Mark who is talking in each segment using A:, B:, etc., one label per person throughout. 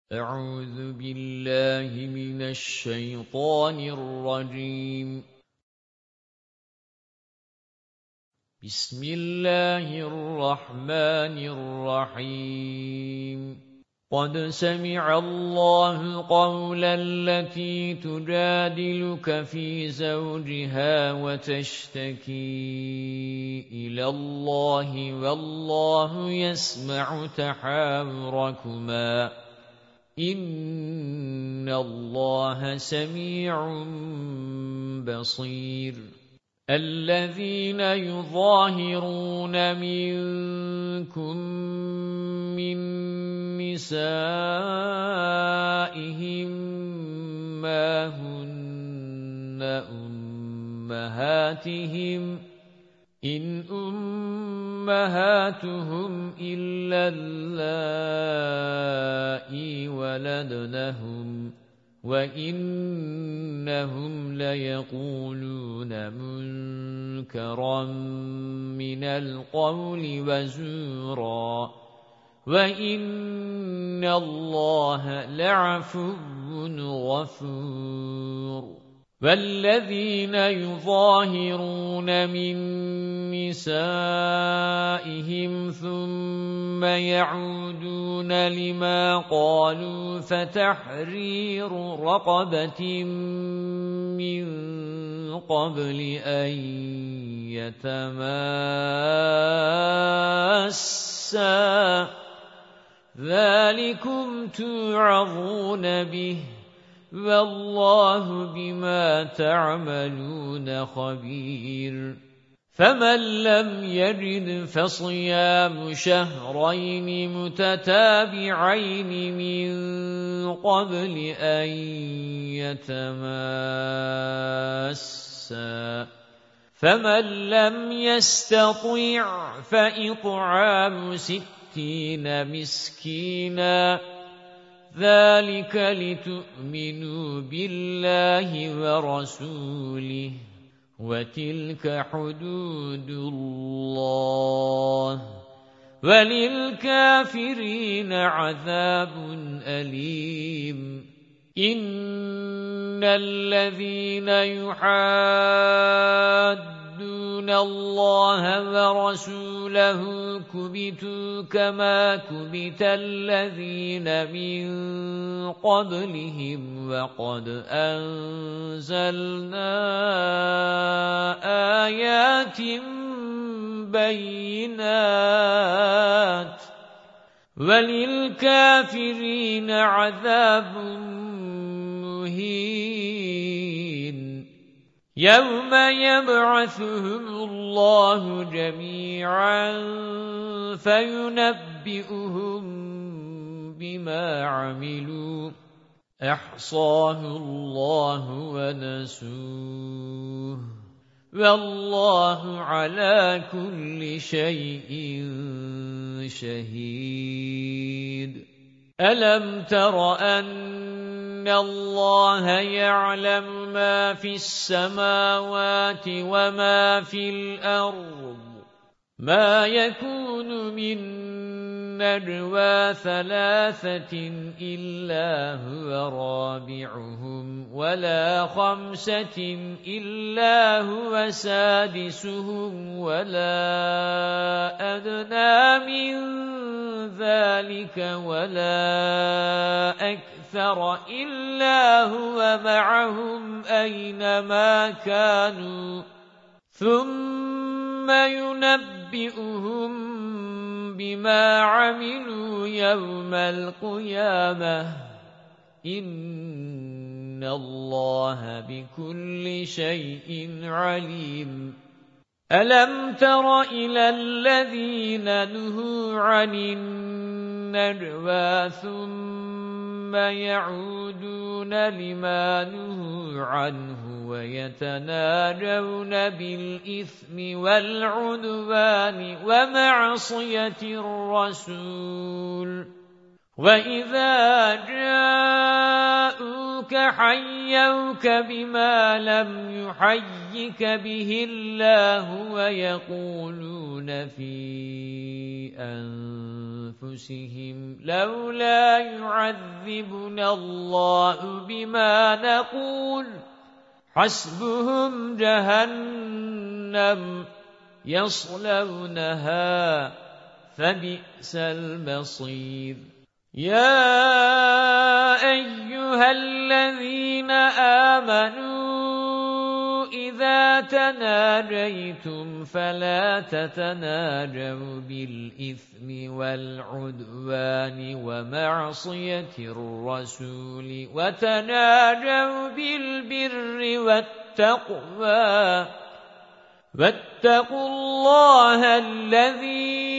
A: أعوذ بالله من الشيطان الرجيم. بسم الله الرحمن الرحيم. قد سمع الله قول التي تجادلك في زوجها وتشتكي إلى الله والله يسمع تحاوركما إِنَّ اللَّهَ سَمِيعٌ بَصِيرٌ. الَّذِينَ يُظَاهِرُونَ مِنكُم مِّن نِّسَائِهِم مَّا هُنَّ أُمَّهَاتِهِمْ إِنْ أُمَّهَاتُهُمْ إِلَّا اللَّائِي وَلَدْنَهُمْ وَإِنَّهُمْ لَيَقُولُونَ مُنكَرًا مِنَ الْقَوْلِ وَزُورًا وَإِنَّ اللَّهَ لَعَفُوٌّ غَفُورٌ. وَالَّذِينَ يُظَاهِرُونَ مِن نِّسَائِهِمْ ثُمَّ يَعُودُونَ لِمَا قَالُوا فَتَحْرِيرُ رَقَبَةٍ مِّن قَبْلِ أَن يَتَمَاسَّا ذَلِكُمْ تُوعَظُونَ بِهِ وَاللَّهُ بِمَا تَعْمَلُونَ خَبِيرٌ. فَمَن لَّمْ يَجِدْ فَصِيَامُ شَهْرَيْنِ مُتَتَابِعَيْنِ مِن قَبْلِ أَن يَتَمَاسَّا فَمَن لَّمْ يَسْتَطِعْ فَإِطْعَامُ 60 مِسْكِينًا ذَلِكَ لِتُؤْمِنُوا بِاللَّهِ وَرَسُولِهِ وَتِلْكَ حُدُودُ اللَّهِ وَلِلْكَافِرِينَ عَذَابٌ أَلِيمٌ. إِنَّ الَّذِينَ يُحَادُّونَ اللَّهَ وَرَسُولَهُ كُبِتُوا كَمَا كُبِتَ الَّذِينَ مِن قَبْلِهِمْ وَقَدْ أَنزَلْنَا آيَاتٍ بَيِّنَاتٍ وَلِلْكَافِرِينَ عَذَابٌ مُّهِينٌ. يَوْمَ يَبْعَثُهُمُ اللَّهُ جَمِيعًا فَيُنَبِّئُهُم بِمَا عَمِلُوا أَحْصَاهُ اللَّهُ وَنَسُوهُ وَاللَّهُ عَلَى كُلِّ شَيْءٍ شَهِيدٌ. أَلَمْ تَرَ أَنَّ اللَّهَ يَعْلَمُ مَا فِي السَّمَاوَاتِ وَمَا فِي الْأَرْضِ مَا يَكُونُ مِن نَّجْوَىٰ 3 إِلَّا هُوَ رَابِعُهُمْ وَلَا 5 إِلَّا هُوَ سَادِسُهُمْ وَلَا أَدْنَىٰ مِن ذَٰلِكَ وَلَا أَكْثَرَ إِلَّا هُوَ مَعَهُمْ أَيْنَمَا كَانُوا ثُمَّ يُنَبِّئُهُم بِمَا عَمِلُوا يَوْمَ الْقِيَامَةِ إِنَّ اللَّهَ بِكُلِّ شَيْءٍ عَلِيمٌ. أَلَمْ تَرَ إِلَى الَّذِينَ نُهُوا عَنِ النَّجْوَىٰ ثُمَّ يَعُودُونَ لِمَا نُهُوا عَنْهُ وَيَتَنَاجَوْنَ بِالْإِثْمِ وَالْعُدْوَانِ وَمَعْصِيَتِ الرَّسُولِ وَإِذَا جَاءُوكَ حَيَّوْكَ بِمَا لَمْ يُحَيِّكَ بِهِ اللَّهُ وَيَقُولُونَ فِي أنفسهم لولا يعذبنا الله بما نقول حسبهم جهنم يصلونها فبئس المصير يا أيها الذين آمنوا إذا تناجيتم فلا تتناجوا بالإثم والعدوان ومعصية الرسول وتناجوا بالبر والتقوى واتقوا الله الذي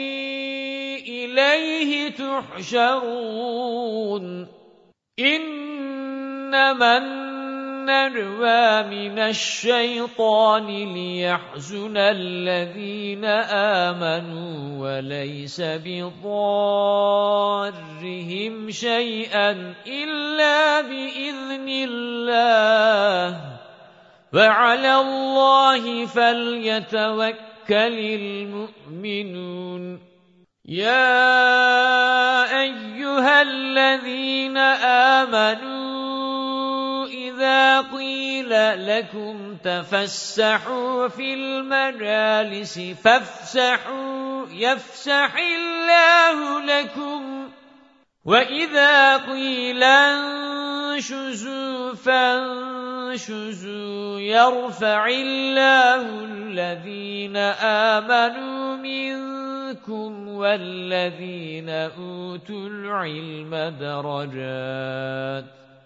A: إليه تحشرون إنما النجوى من الشيطان ليحزن الذين آمنوا وليس بضارهم شيئا إلا بإذن الله وعلى الله فليتوكل المؤمنون يا أيها الذين آمنوا إذا قيل لكم تفسحوا في المجالس فافسحوا يفسح الله لكم وإذا قيل انشزوا فانشزوا يرفع الله الذين آمنوا منكم والذين أوتوا العلم درجات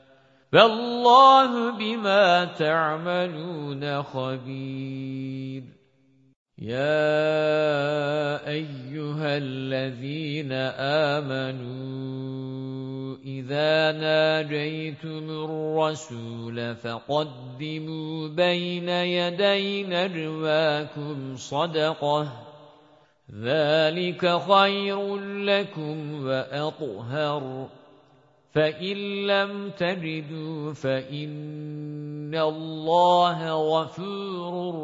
A: والله بما تعملون خبير يا أيها الذين آمنوا إذا ناجيتم الرسول فقدموا بين يدي نجواكم صدقة ذلك خير لكم وأطهر فإن لم تجدوا فإن الله غفور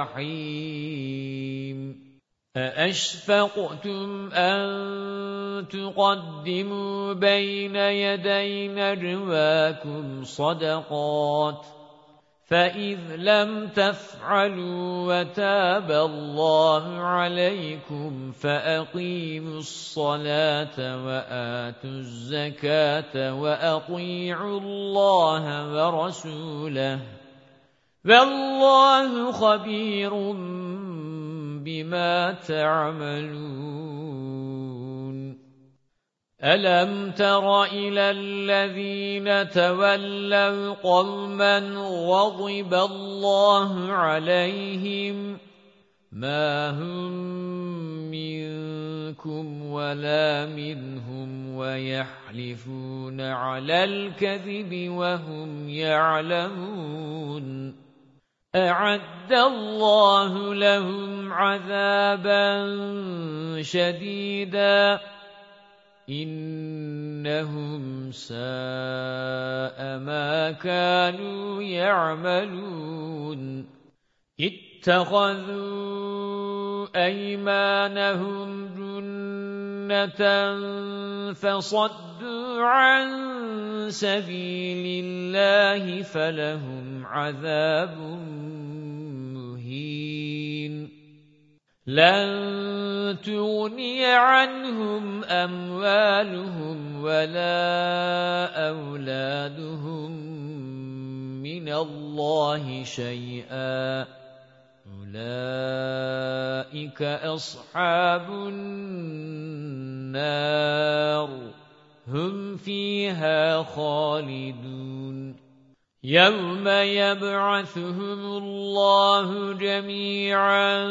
A: رحيم أأشفقتم أن تقدموا بين يدي نجواكم صدقات فإذ لم تفعلوا وتاب الله عليكم فأقيموا الصلاة وآتوا الزكاة وأطيعوا الله ورسوله والله خبير بما تعملون ألم تر إلى الذين تولوا قوما غضب الله عليهم ما هم منكم ولا منهم ويحلفون على الكذب وهم يعلمون أعد الله لهم عذابا شديدا إنهم ساء ما كانوا يعملون اتخذوا أيمانهم جنة فصدوا عن سبيل الله فلهم عذاب مهين لن تغني عنهم أموالهم ولا أولادهم من الله شيئا أولئك أصحاب النار هم فيها خالدون يوم يبعثهم الله جميعا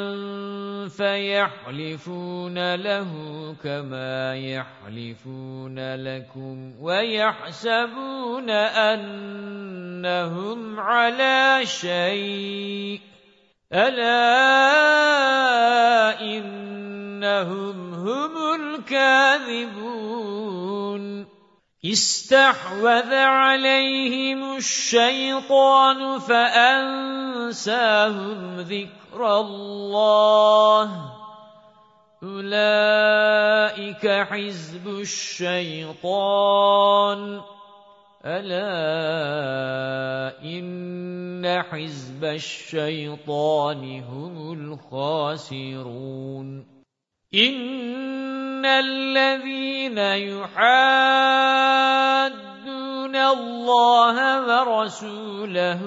A: فيحلفون له كما يحلفون لكم ويحسبون أنهم على شيء ألا إنهم هم الكاذبون استحوذ عليهم الشيطان فأنساهم ذكر الله أولئك حزب الشيطان ألا إن حزب الشيطان هم الخاسرون إن الذين يحادون الله ورسوله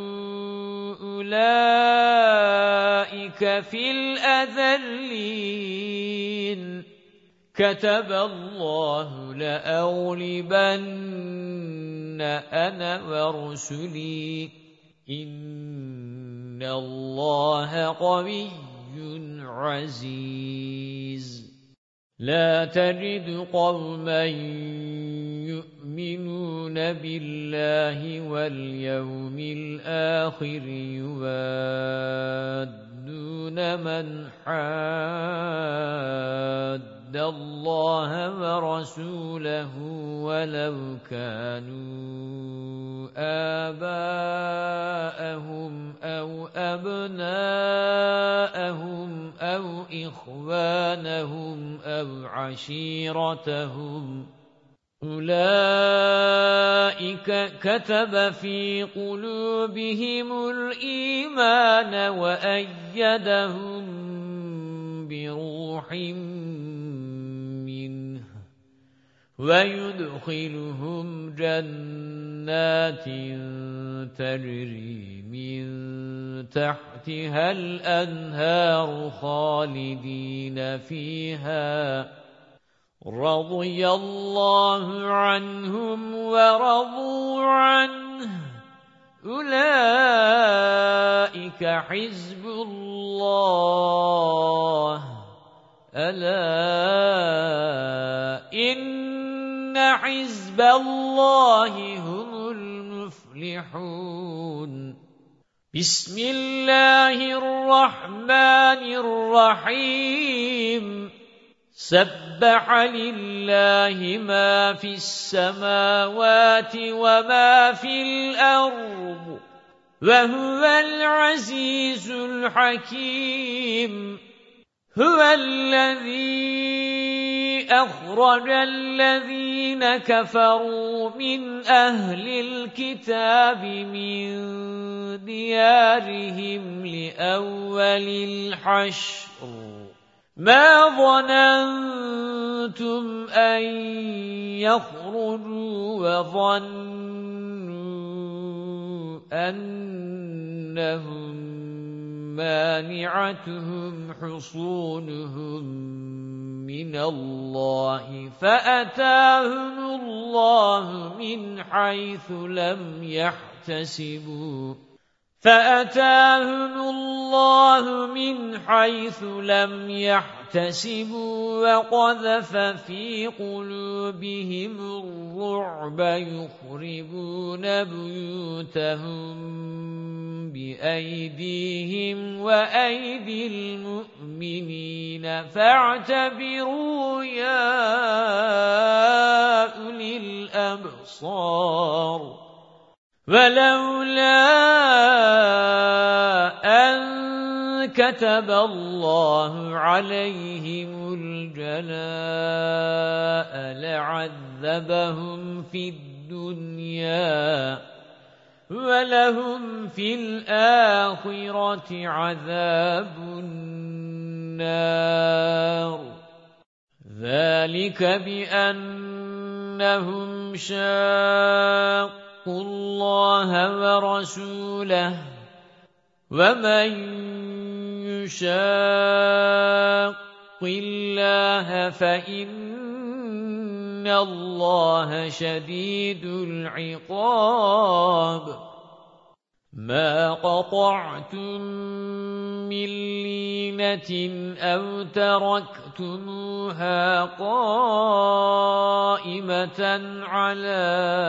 A: أولئك في الأذلين كتب الله لأغلبن أنا ورسلي إن الله قوي عزيز لا تجد قوما يؤمنون بالله واليوم الآخر يوادون من حاد الله ورسوله ولو كانوا آباءهم أو أبناءهم أو إخوانهم أو عشيرتهم أولئك كتب في قلوبهم الإيمان وأيدهم بروح منه ويدخلهم جنات تجري من تحتها الأنهار خالدين فيها رضي الله عنهم ورضوا عنه أولئك حزب الله ألا إن حزب الله هم المفلحون بسم الله الرحمن الرحيم سبح لله ما في السماوات وما في الأرض وهو العزيز الحكيم هو الذي أخرج الذين كفروا من أهل الكتاب من ديارهم لأول الحشر ما ظننتم أن يخرجوا وظنوا أنهم مانعتهم حصونهم من الله فأتاهم الله من حيث لم يحتسبوا وقذف في قلوبهم الرعب يخربون بيوتهم بأيديهم وأيدي المؤمنين فاعتبروا يا أولي الأبصار ولولا أن كتب الله عليهم الجلاء لعذبهم في الدنيا ولهم في الآخرة عذاب النار ذلك بأنهم شاقوا الله ورسوله ومن يشاق الله فإن الله شديد العقاب ما قطعتم من لينة أو تركتموها قائمة على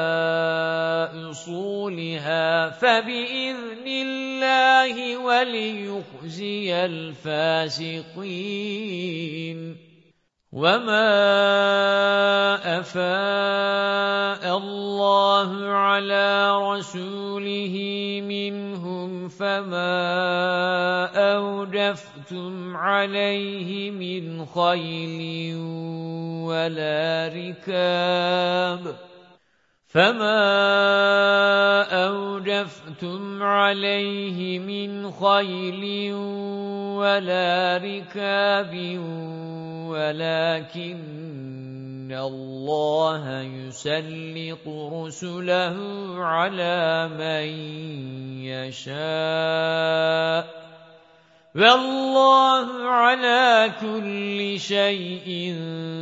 A: أصولها فبإذن الله وليخزي الفاسقين وما أفاء الله على رسوله منهم فما أوجفتم أوجفتم عليه من خيل ولا ركاب فما أوجفتم عليه من خيل ولا ركاب ولكن الله يسلط رسله على من يشاء والله على كل شيء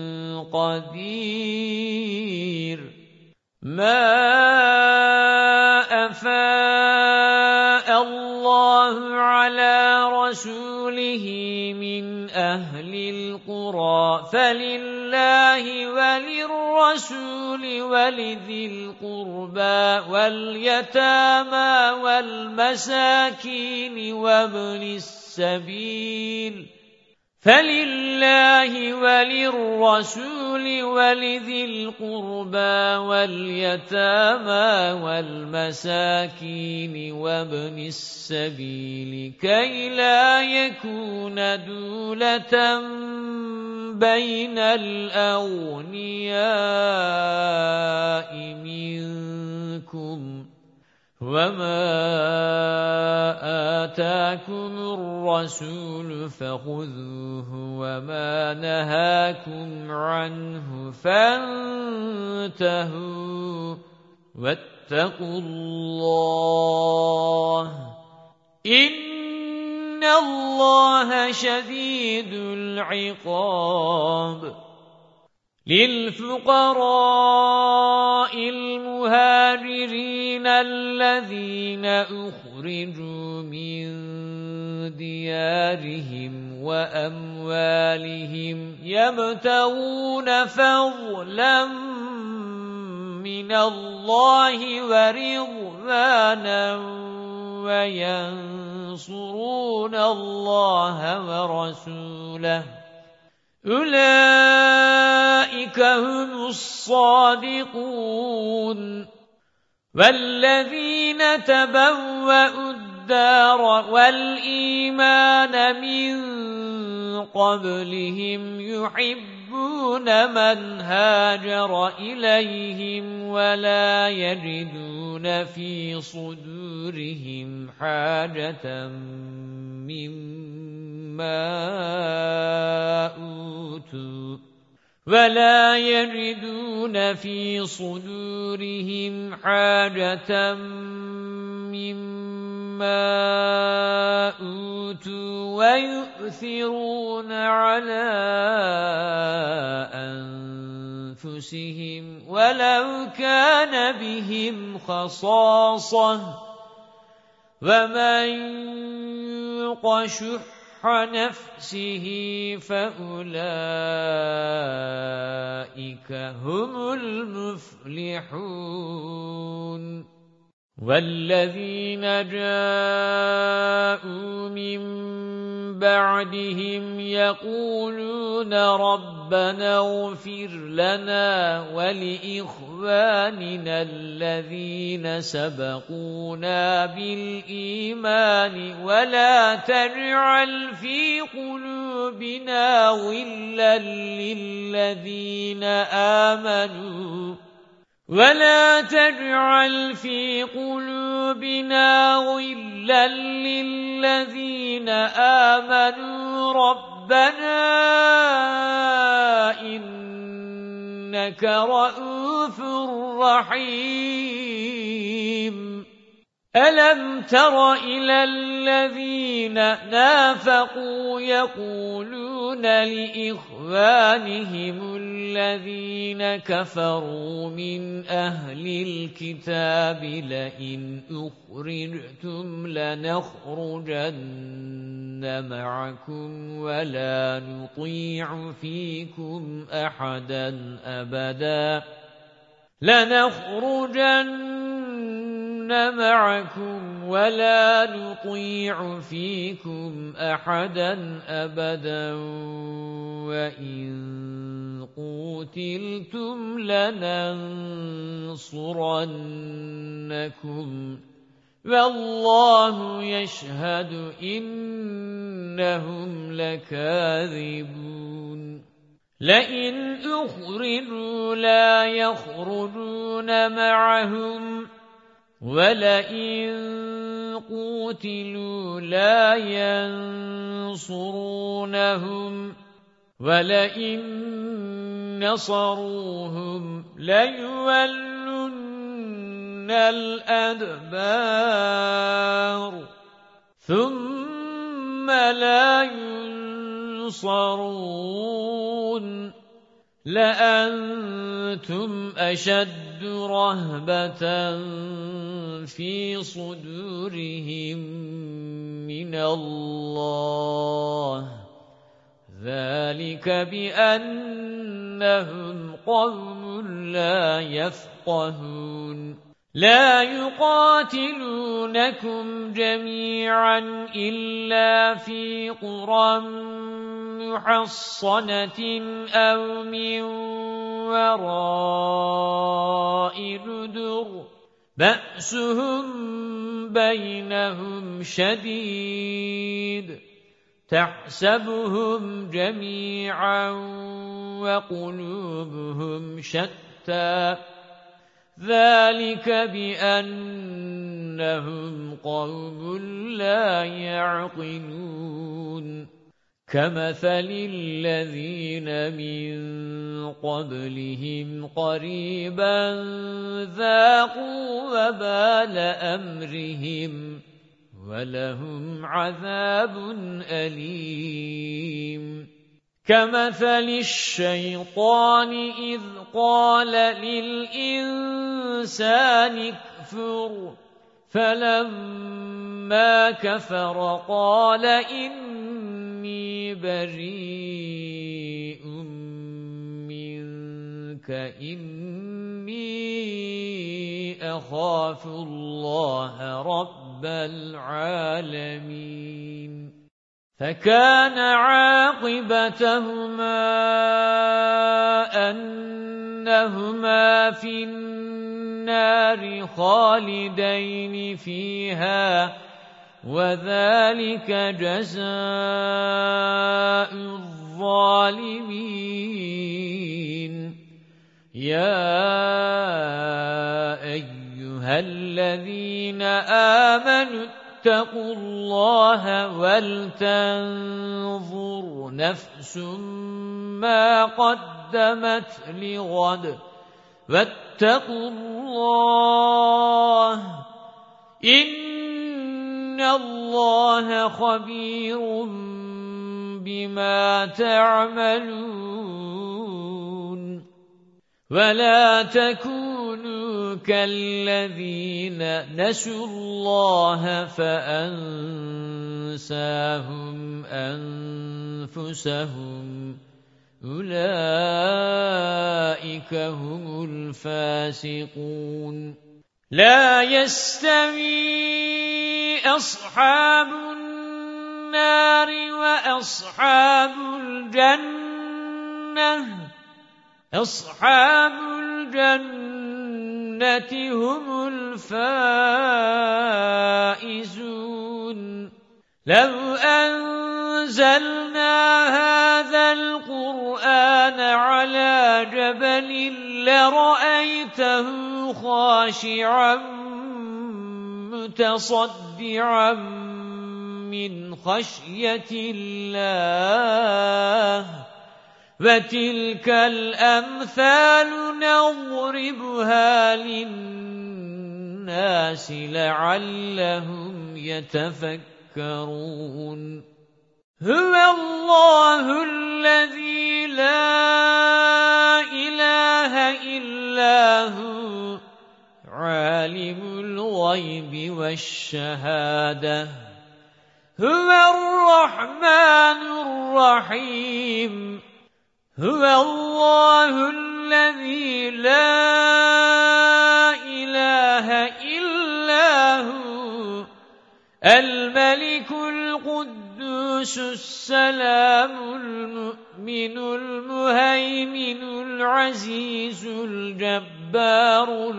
A: قدير ما أفاء الله على رسوله من أهل القرى فلله وللرسول ولذي القربى واليتامى والمساكين وابن السبيل فلله وللرسول ولذي القربى واليتامى والمساكين وابن السبيل كي لا يكون دولة بين الأغنياء منكم وما آتاكم الرسول فخذوه وما نهاكم عنه فانتهوا واتقوا الله إن الله شديد العقاب للفقراء المهاجرين الذين أخرجوا من ديارهم وأموالهم يبتغون فضلا من الله ورضوانا وينصرون الله ورسوله أولئك هم الصادقون والذين تبوأوا الدار والإيمان من قبلهم يحبون من هاجر إليهم ولا يجدون في صدورهم حاجة مما أوتوا ويؤثرون على أنفسهم ولو كان بهم خصاصة ومن يوق شح نفسه فأولئك هم المفلحون والذين جاءوا من بعدهم يقولون ربنا اغفر لنا ولإخواننا الذين سبقونا بالإيمان ولا تجعل في قلوبنا غلا للذين آمنوا ولا تجعل في قلوبنا غلا للذين آمنوا ربنا إنك رؤوف رحيم ألم تر إلى الذين نافقوا يقولون لإخوانهم الذين كفروا من أهل الكتاب لئن أخرجتم لنخرجن معكم ولا نطيع فيكم أحدا أبدا وإن قُوتِلْتُمْ لَنَنصُرَنَّكُمْ وَاللَّهُ يَشْهَدُ إِنَّهُمْ إنهم لكاذبون لئن أخرجوا لا يخرجون معهم ولئن قوتلوا لا ينصرونهم ولئن نصروهم ليولن الأدبار ثم لا ينصرون لأنتم أشد رهبة في صدورهم من الله ذلك بأنهم قوم لا يفقهون لا يقاتلونكم جميعا إلا في قرى محصنة أو من وراء جدر بأسهم بينهم شديد تحسبهم جميعا وقلوبهم شتى ذلك بأنهم قوم لا يعقلون كمثل الذين من قبلهم قريبا ذاقوا وبال أمرهم ولهم عذاب أليم كمثل الشيطان إذ قال للإنسان اكفر فلما كفر قال إني بريء منك إني أخاف الله رب العالمين فكان عاقبتهما أنهما في النار خالدين فيها وذلك جزاء الظالمين يا أيها الذين آمنوا اتقوا الله ولتنظر نفس ما قدمت لغد واتقوا الله إن الله خبير بما تعملون ولا تكونوا كالذين نسوا الله فأنساهم أنفسهم أولئك هم الفاسقون لا يستوي أصحاب النار وأصحاب الجنة أصحاب الجنة هم الفائزون لو أنزلنا هذا القرآن على جبل لرأيته خاشعا متصدعا من خشية الله وتلك الأمثال نضربها للناس لعلهم يتفكرون هو الله الذي لا إله إلا هو عالم الغيب والشهادة هو الرحمن الرحيم هو الله الذي لا إله إلا هو الملك القدوس السلام المؤمن المهيمن العزيز الجبار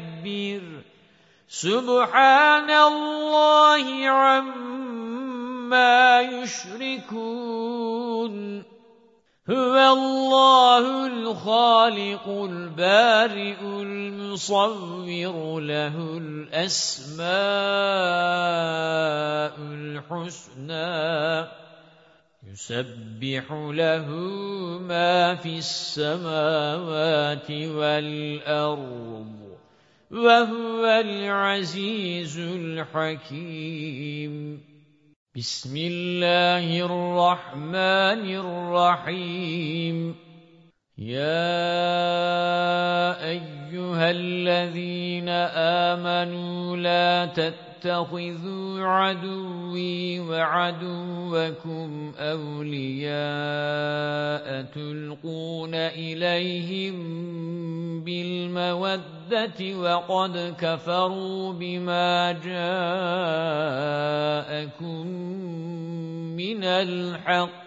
A: المتكبر سبحان الله عما ما يشركون هو الله الخالق البارئ المصور له الأسماء الحسنى يسبح له ما في السماوات والأرض وهو العزيز الحكيم بسم الله الرحمن الرحيم يا أيها الذين آمنوا لا تتخذوا عدوي وعدوكم أولياء تلقون إليهم بالمودة وقد كفروا بما جاءكم من الحق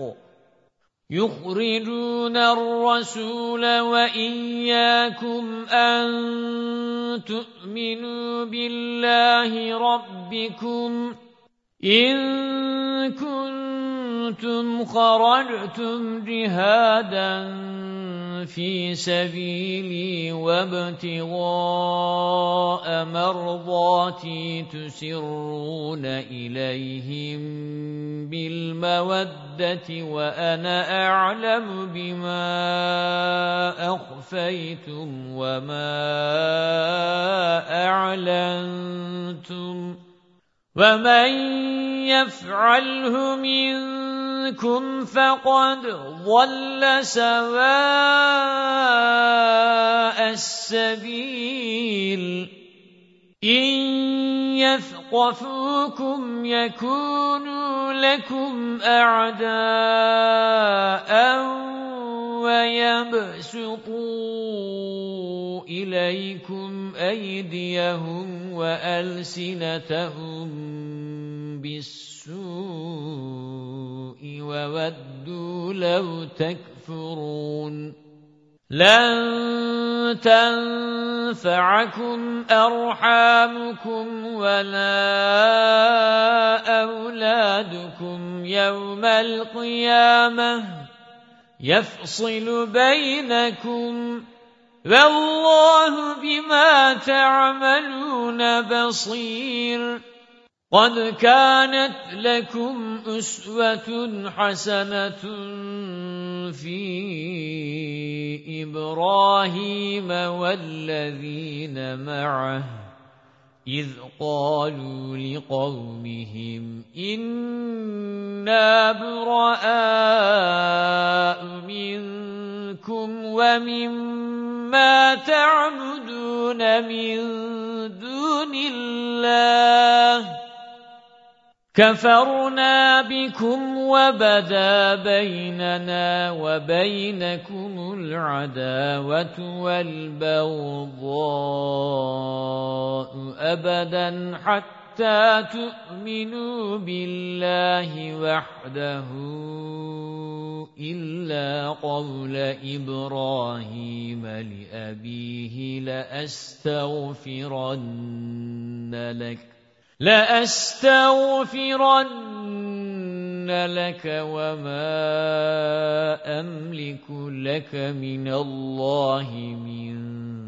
A: يخرجون الرسول وإياكم أن تؤمنوا بالله ربكم إن كنتم خرجتم جهادا في سبيلي وابتغاء مرضاتي تسرون إليهم بالمودة وأنا أعلم بما أخفيتم وما أعلنتم ومن يفعله منكم فقد ضل سواء السبيل إن يثقفوكم يكونوا لكم أعداء ويبسطوا إليكم أيديهم وألسنتهم بالسوء وودوا لو تكفرون لن تنفعكم أرحامكم ولا أولادكم يوم القيامة يفصل بينكم والله بما تعملون بصير قد كانت لكم أسوة حسنة في إبراهيم والذين معه إذ قالوا لقومهم إنا براء منكم ومما تعبدون من دون الله كفرنا بكم وبدا بيننا وبينكم العداوة والبغضاء أبدا حتى تؤمنوا بالله وحده إلا قول إبراهيم لأبيه لأستغفرن لك وما أملك لك من الله من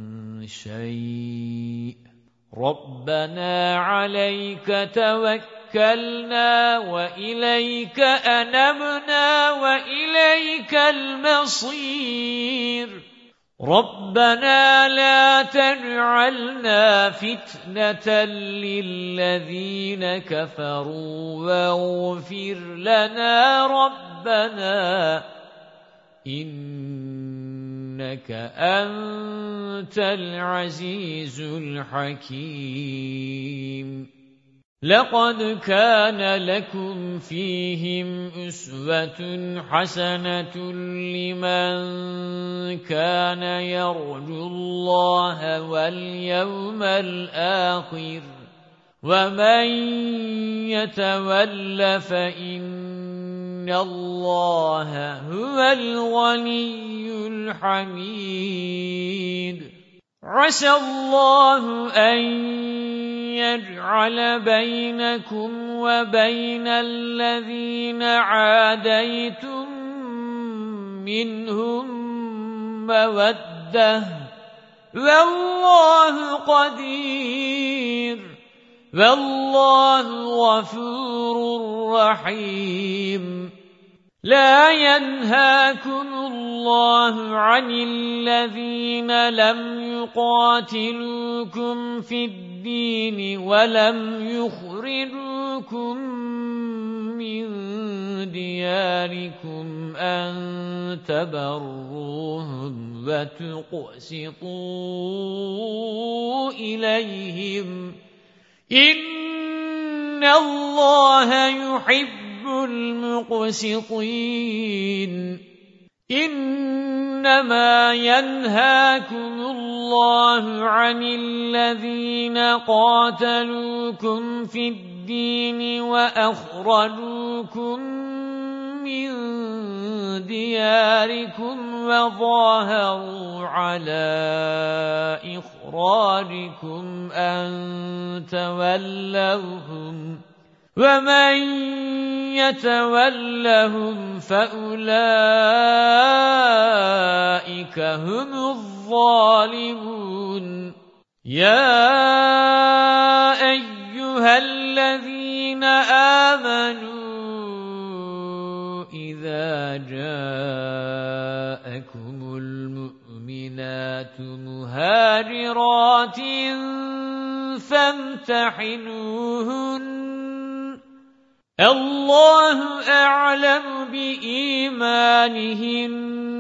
A: شيء ربنا عليك توكلنا وإليك أنبنا وإليك المصير ربنا لا تجعلنا فتنة للذين كفروا واغفر لنا ربنا إنك أنت العزيز الحكيم لقد كان لكم فيهم أسوة حسنة لمن كان يرجو الله واليوم الآخر ومن يتول فإن الله هو الغني الحميد عسى الله أن يجعل بينكم وبين الذين عاديتم منهم مودة والله قدير والله غفور رحيم لا ينهاكم الله عن الذين لم يقاتلوكم في الدين ولم يخرجوكم من دياركم أن تبروهم وتقسطوا إليهم إن الله يحب المقسطين إنما ينهاكم الله عن الذين قاتلوكم في الدين وأخرجوكم من دياركم وظاهروا على إخراجكم أن تولوهم ومن يتولهم فأولئك هم الظالمون يا أيها الذين آمنوا إذا جاءكم المؤمنات مهاجرات فامتحنوهن الله أعلم بإيمانهن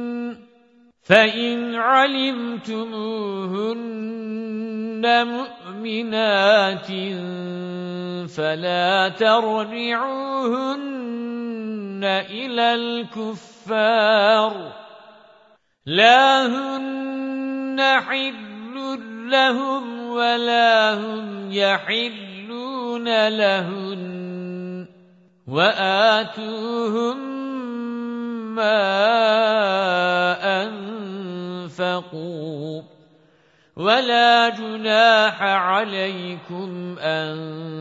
A: فإن علمتموهن مؤمنات فلا ترجعوهن إلى الكفار لا هن حل لهم ولا هم يحلون لهن وآتوهم ما أنفقوا ولا جناح عليكم أن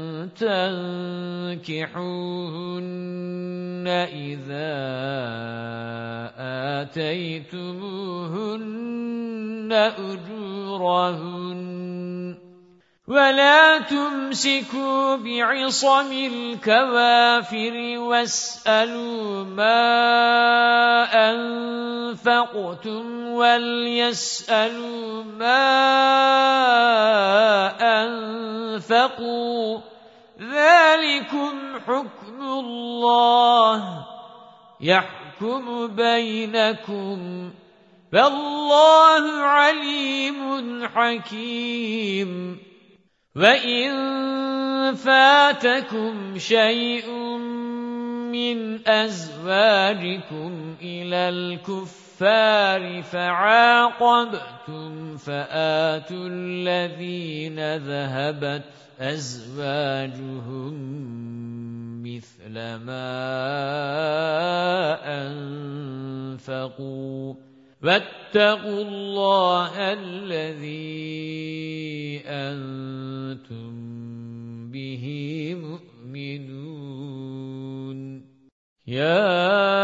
A: تنكحوهن إذا آتيتموهن أجورهن ولا تمسكوا بعصم الكوافر واسألوا ما أنفقتم وليسألوا ما أنفقوا ذلكم حكم الله يحكم بينكم فالله عليم حكيم وَإِن فَاتَكُمْ شَيْءٌ مِّنْ أَزْوَاجِكُمْ إِلَى الْكُفَّارِ فَعَاقَبْتُمْ فَآتُوا الَّذِينَ ذَهَبَتْ أَزْوَاجُهُم مِّثْلَ مَا أَنفَقُوا وَاتَّقُوا اللَّهَ الَّذِي أَنتُم بِهِ مُؤْمِنُونَ يَا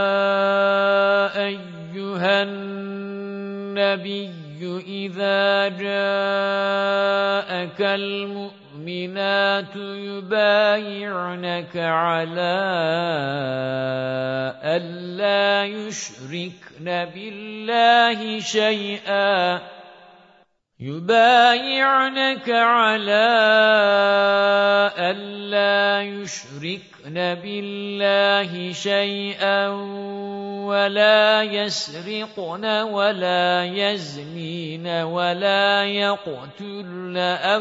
A: أَيُّهَا النَّبِيُّ إِذَا جَاءَكَ الْمُؤْمِنَاتُ يُبَايِعْنَكَ عَلَى أَلَّا يُشْرِكْنَ بالله شيئا يبايعنك على ألا يشركن بالله شيئا ولا يسرقن ولا يزنين ولا يقتلن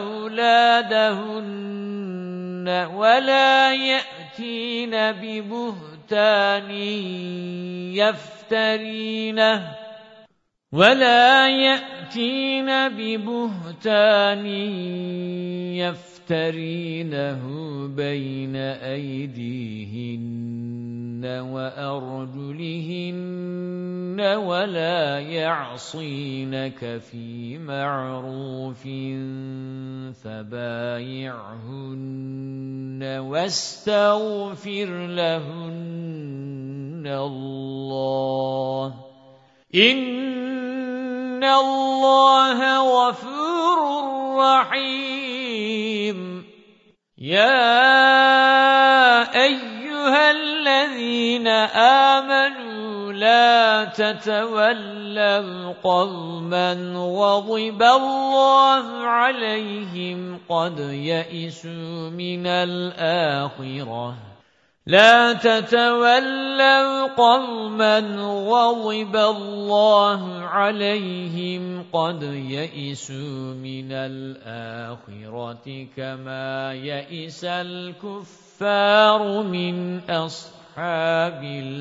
A: أولادهن ولا يأتين ببهتان يفترينه بين أيديهن وأرجلهن ولا يعصينك في معروف فبايعهن واستغفر لهن الله إن الله غفور رحيم. يا أيها الذين آمنوا لا تتولوا قوما غضب الله عليهم قد يئسوا من الآخرة لا تتولوا قوما غضب الله عليهم قد يئسوا من الآخرة كما يئس الكفار من أصحاب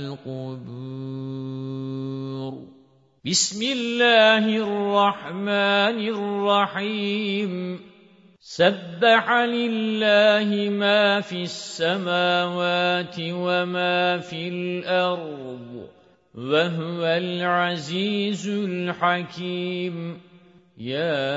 A: القبور. بسم الله الرحمن الرحيم. سبح لله ما في السماوات وما في الأرض وهو العزيز الحكيم. يا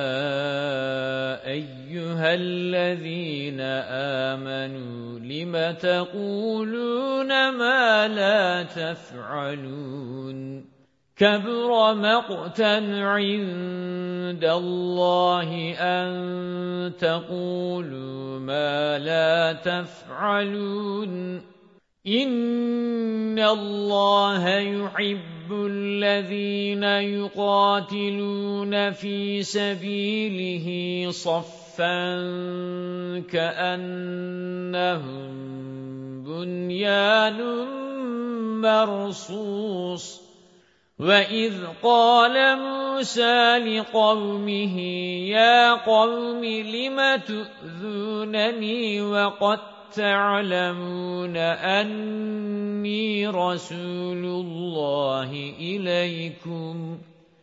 A: أيها الذين آمنوا لم تقولون ما لا تفعلون كبر مقتا عند الله أن تقولوا ما لا تفعلون إن الله يحب الذين يقاتلون في سبيله صفا كأنهم بنيان مرصوص. وَإِذْ قَالَ مُوسَى لِقَوْمِهِ يَا قَوْمِ لِمَ تُؤْذُونَنِي وَقَدْ تَعْلَمُونَ أَنِّي رَسُولُ اللَّهِ إِلَيْكُمْ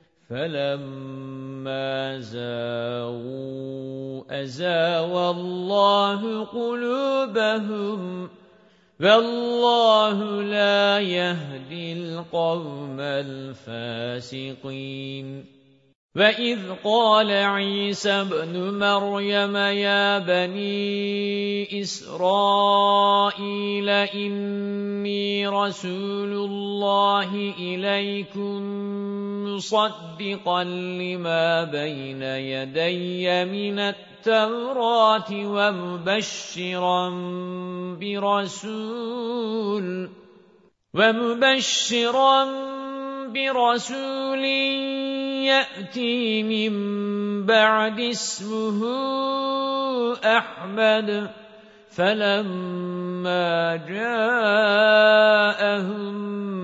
A: فَلَمَّا زَاغُوا أَزَاغَ اللَّهُ قُلُوبَهُمْ وَاللَّهُ لَا يَهْدِي الْقَوْمَ الْفَاسِقِينَ. وَإِذْ قَالَ عِيسَى ابْنُ مَرْيَمَ يَا بَنِي إِسْرَائِيلَ إِنِّي رَسُولُ اللَّهِ إِلَيْكُمْ مُصَدِّقًا لِمَا بَيْنَ يَدَيَّ مِنَ التوراة ومبشرا برسول يأتي من بعد اسمه أحمد. فلما جاءهم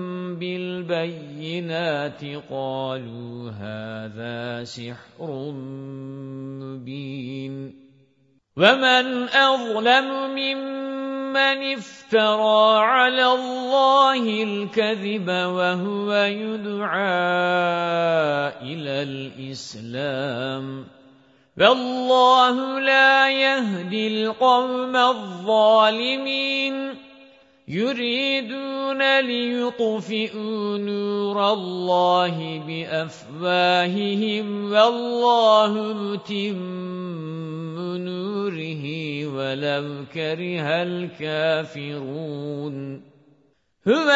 A: بالبينات قالوا هذا سحر مبين. ومن أظلم ممن افترى على الله الكذب وهو يدعى إلى الإسلام والله لا يهدي القوم الظالمين. يريدون ليطفئوا نور الله بأفواههم والله متم نوره ولو كره الكافرون. هو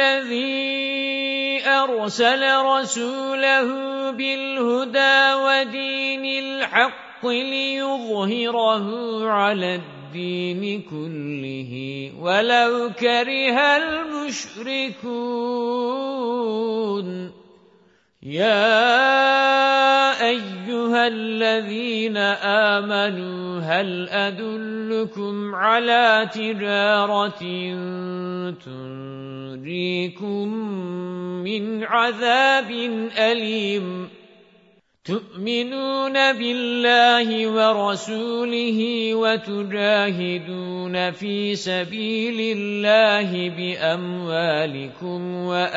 A: الذي أرسل رسوله بالهدى ودين الحق ليظهره على الدين كله ولو كره المشركون. يا أيها الذين آمنوا هل أدلكم على تجارة تنجيكم من عذاب أليم تؤمنون بالله ورسوله وتجاهدون في سبيل الله بأموالكم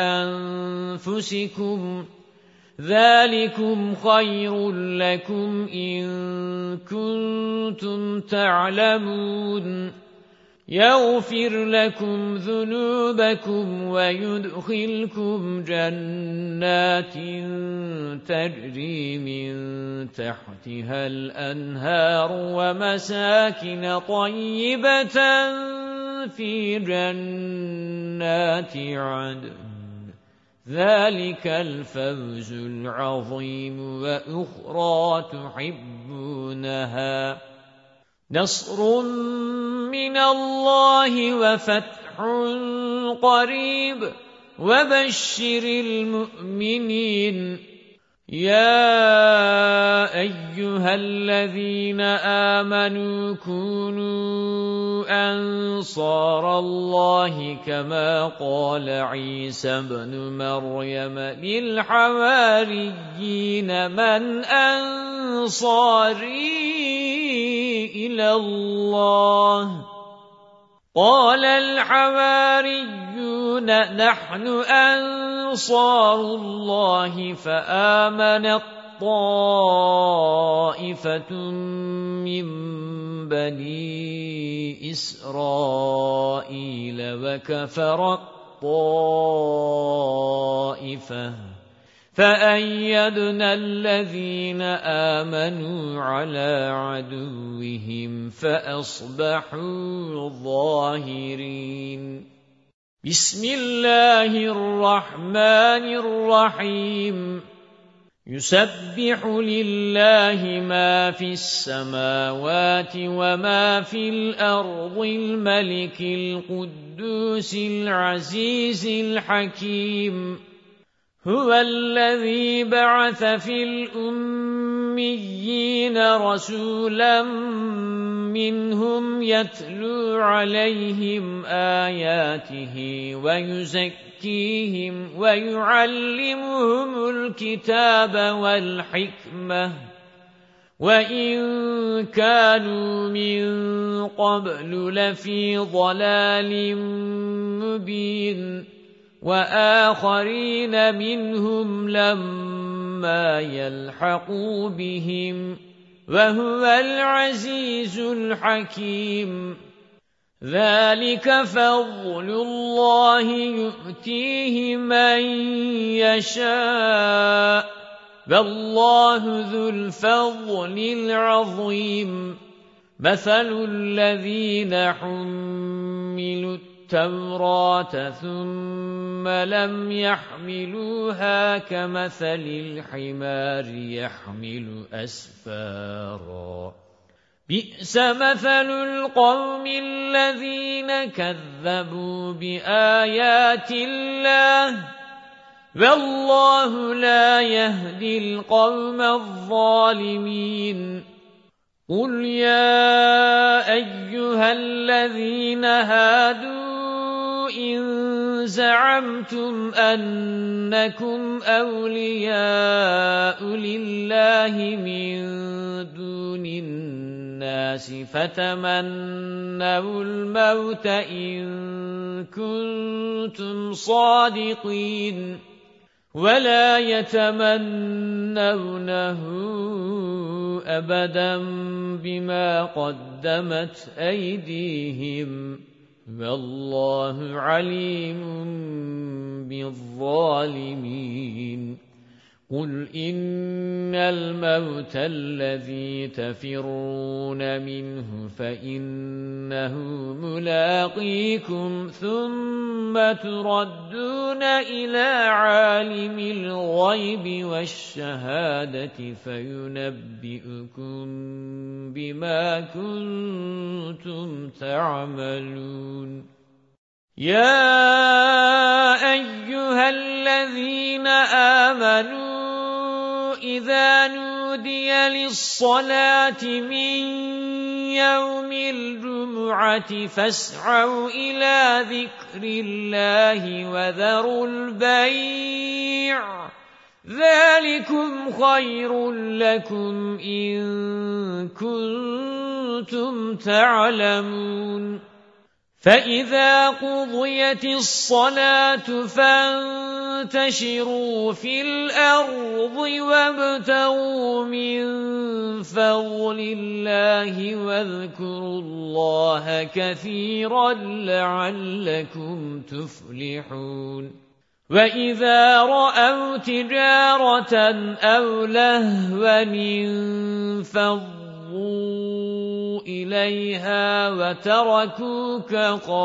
A: وأنفسكم ذلكم خير لكم إن كنتم تعلمون. يغفر لكم ذنوبكم ويدخلكم جنات تجري من تحتها الأنهار ومساكن طيبة في جنات عدن ذلك الفوز العظيم وأخرى تحبونها نصر من الله وفتح قريب وبشر المؤمنين يا أيها الذين آمنوا كونوا أنصار الله كما قال عيسى ابن مريم للحواريين من أنصاري إلى الله قال الحواريون نحن أنصار الله فآمنت طائفة من بني إسرائيل وكفرت طائفة فأيدنا الذين آمنوا على عدوهم فأصبحوا ظاهرين بسم الله الرحمن الرحيم يسبح لله ما في السماوات وما في الأرض الملك القدوس العزيز الحكيم هو الذي بعث في الأميين رسولا منهم يتلو عليهم آياته ويزكيهم ويعلمهم الكتاب والحكمة وإن كانوا من قبل لفي ضلال مبين وآخرين منهم لما يلحقوا بهم وهو العزيز الحكيم ذلك فضل الله يؤتيه من يشاء والله ذو الفضل العظيم مثل الذين حملوا التوراة ثم لم يحملوها كمثل الحمار يحمل أسفارا بئس مثل القوم الذين كذبوا بآيات الله والله لا يهدي القوم الظالمين قل يا أيها الذين هادوا إن زعمتم أنكم أولياء لله من دون الناس فتمنوا الموت إن كنتم صادقين ولا يتمنونه أبدا بما قدمت أيديهم والله عليم بالظالمين قل إن الموت الذي تفرون منه فإنه ملاقيكم ثم تردون إلى عالم الغيب والشهادة فينبئكم بما كنتم تعملون يا أيها الذين آمنوا إذا نودي للصلاة من يوم الجمعة فاسعوا إلى ذكر الله وذروا البيع ذلكم خير لكم إن كنتم تعلمون فَإِذَا قُضِيَتِ الصَّلَاةُ فَانتَشِرُوا فِي الْأَرْضِ وَابْتَغُوا مِن فَضْلِ اللَّهِ وَاذْكُرُوا اللَّهَ كَثِيرًا لَّعَلَّكُمْ تُفْلِحُونَ وَإِذَا رَأَوْا تِجَارَةً أَوْ لَهْوًا انفَضُّوا إِلَيْهَا وَتَرَكُوكَ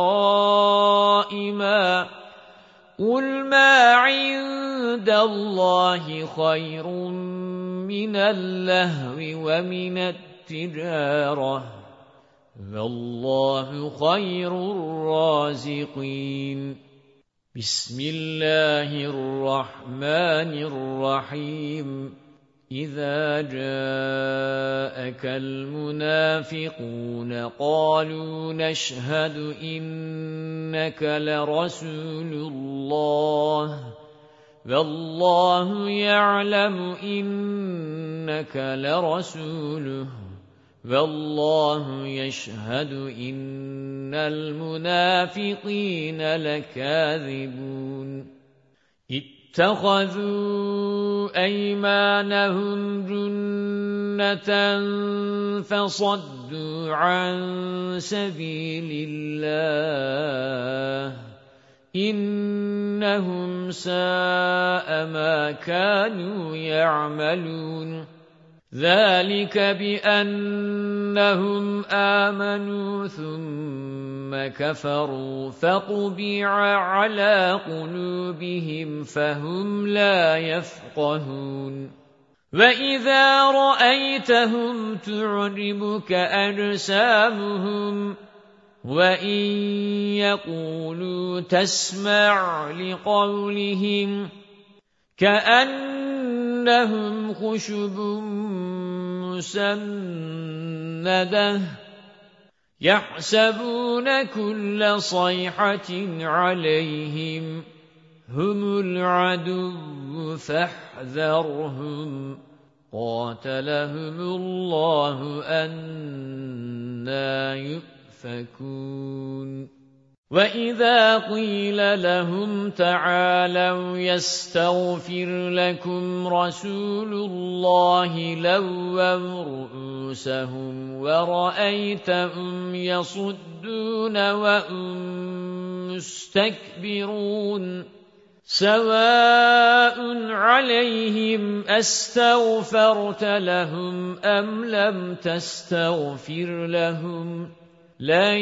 A: قَائِمًا قُلْ مَا عِندَ اللَّهِ خَيْرٌ مِنَ اللَّهْوِ وَمِنَ التِّجَارَةِ وَاللَّهُ خَيْرُ الرَّازِقِينَ بسم الله الرحمن الرحيم إذا جاءك المنافقون قالوا نشهد إنك لرسول الله والله يعلم إنك لرسوله والله يشهد إن المنافقين لكاذبون اتخذوا أيمانهم جنة فصدوا عن سبيل الله إنهم ساء ما كانوا يعملون ذلك بأنهم آمنوا ثم كفروا فطبع على قلوبهم فهم لا يفقهون وإذا رأيتهم تعجبك أجسامهم وإن يقولوا تسمع لقولهم كأنهم خشب مسندة يحسبون كل صيحة عليهم هم العدو فاحذرهم قاتلهم الله أنى يؤفكون وَإِذَا قِيلَ لَهُمْ تَعَالَوْا يَسْتَغْفِرْ لَكُمْ رَسُولُ اللَّهِ لَوَّوْا رُءُوسَهُمْ وَرَأَيْتَهُمْ يَصُدُّونَ وَهُمْ مُسْتَكْبِرُونَ سَوَاءٌ عَلَيْهِمْ أَسْتَغْفَرْتَ لَهُمْ أَمْ لَمْ تَسْتَغْفِرْ لَهُمْ لَن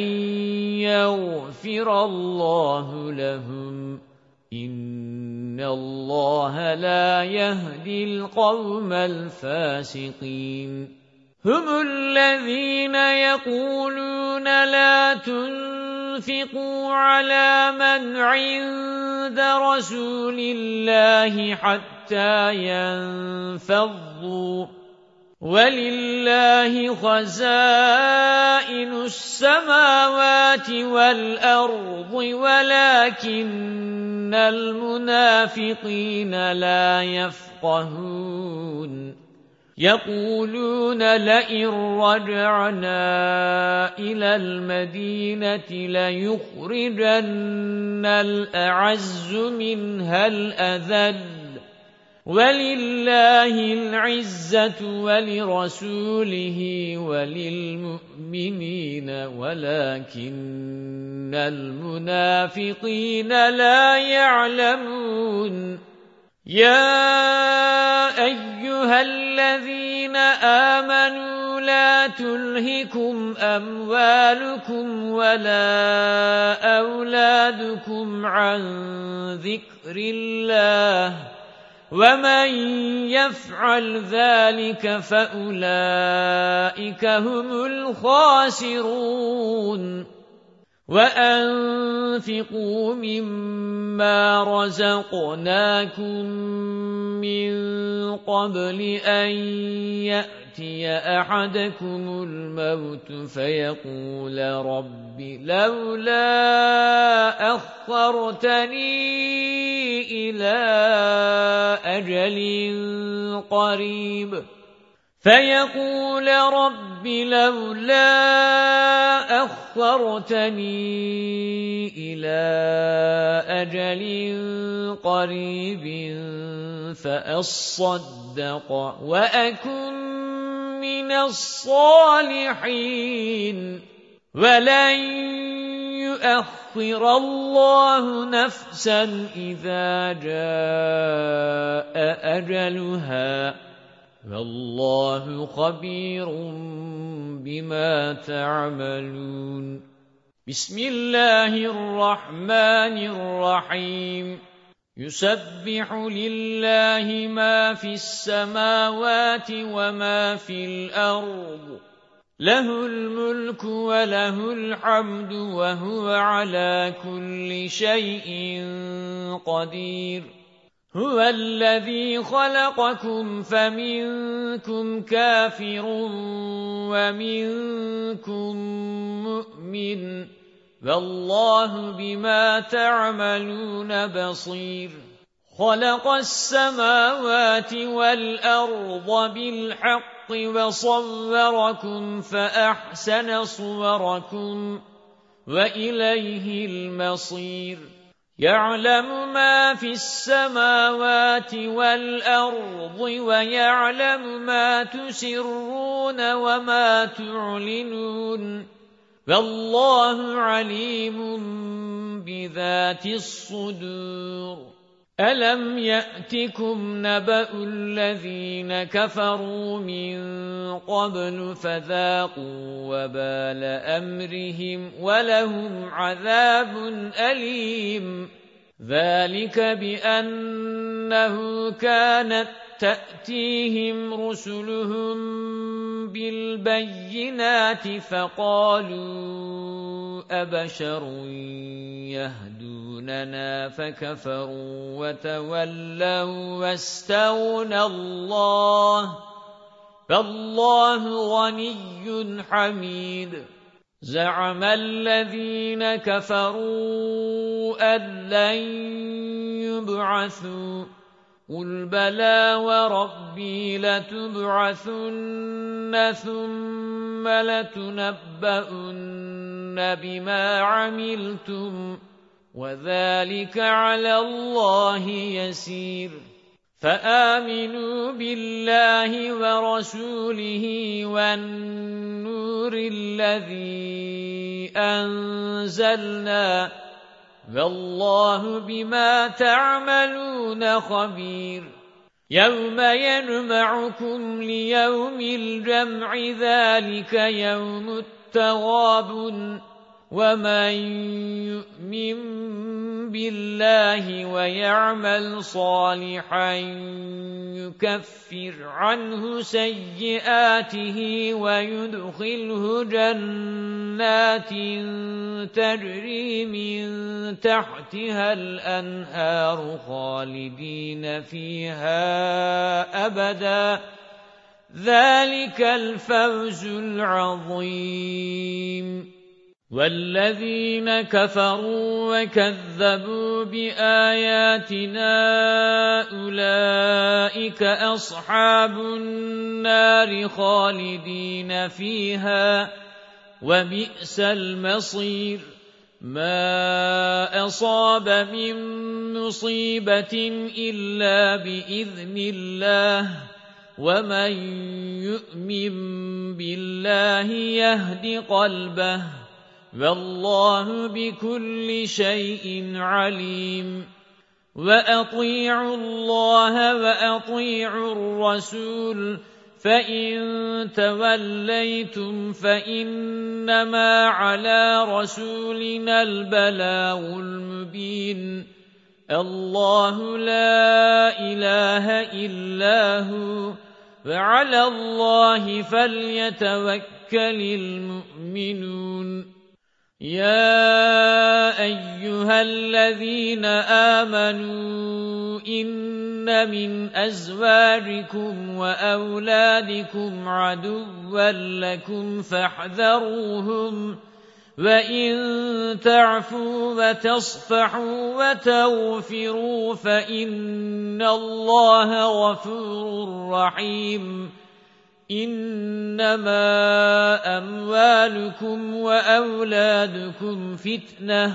A: يَغْفِرَ اللَّهُ لَهُمْ إِنَّ اللَّهَ لَا يَهْدِي الْقَوْمَ الْفَاسِقِينَ هُمُ الَّذِينَ يَقُولُونَ لَا تُنْفِقُوا عَلَى مَنْ عِندَ رَسُولِ اللَّهِ حَتَّى يَنفَضُّوا وَلِلَّهِ خَزَائِنُ السَّمَاوَاتِ وَالْأَرْضِ وَلَكِنَّ الْمُنَافِقِينَ لَا يَفْقَهُونَ يَقُولُونَ لَئِن رَّجَعْنَا إِلَى الْمَدِينَةِ لَيُخْرِجَنَّ الْأَعَزُّ مِنْهَا الْأَذَلَّ وَلِلَّهِ الْعِزَّةُ وَلِرَسُولِهِ وَلِلْمُؤْمِنِينَ وَلَكِنَّ الْمُنَافِقِينَ لَا يَعْلَمُونَ يَا أَيُّهَا الَّذِينَ آمَنُوا لَا تُلْهِكُمْ أَمْوَالُكُمْ وَلَا أَوْلَادُكُمْ عَن ذِكْرِ اللَّهِ وَمَن يَفْعَلْ ذَلِكَ فَأُولَئِكَ هُمُ الْخَاسِرُونَ وَأَنفِقُوا مِمَّا رَزَقْنَاكُم مِّن قَبْلِ أَن يَأْتِيَ أَحَدَكُمُ الْمَوْتُ فَيَقُولَ رَبِّ لَوْلَا أَخَّرْتَنِي إِلَى أَجَلٍ قَرِيبٍ فيقول رب لولا أخرتني إلى أجل قريب فأصدق وأكن من الصالحين ولن يؤخر الله نفسا إذا جاء أجلها والله خبير بما تعملون. بسم الله الرحمن الرحيم. يسبح لله ما في السماوات وما في الأرض له الملك وله الحمد وهو على كل شيء قدير. هو الذي خلقكم فمنكم كافر ومنكم مؤمن والله بما تعملون بصير. خلق السماوات والأرض بالحق وصوركم فأحسن صوركم وإليه المصير. يعلم ما في السماوات والأرض ويعلم ما تسرون وما تعلنون والله عليم بذات الصدور. ألم يأتكم نبأ الذين كفروا من قبل فذاقوا وبال أمرهم ولهم عذاب أليم. ذلك بأنه كانت تأتيهم رسلهم بالبينات فقالوا أبشر يهدوننا فكفروا وتولوا واستغنى الله فالله غني حميد. زعم الذين كفروا أن لن يبعثوا قل بلى وربي لتبعثن ثم لتنبؤن بما عملتم وذلك على الله يسير. فآمنوا بالله ورسوله والنور الذي أنزلنا والله بما تعملون خبير. يوم يجمعكم ليوم الجمع ذلك يوم التغابن. ومن يؤمن بالله ويعمل صالحا يكفر عنه سيئاته ويدخله جنات تجري من تحتها الأنهار خالدين فيها أبدا ذلك الفوز العظيم. والذين كفروا وكذبوا بآياتنا أولئك أصحاب النار خالدين فيها وبئس المصير. ما أصاب من مصيبة إلا بإذن الله ومن يؤمن بالله يهد قلبه والله بكل شيء عليم. وأطيعوا الله وأطيعوا الرسول فإن توليتم فإنما على رسولنا البلاغ المبين. الله لا إله إلا هو وعلى الله فليتوكل المؤمنون. يا أيها الذين آمنوا إن من أزواجكم وأولادكم عدوا لكم فاحذروهم وإن تعفوا وتصفحوا وتغفروا فإن الله غفور رحيم. إنما أموالكم وأولادكم فتنة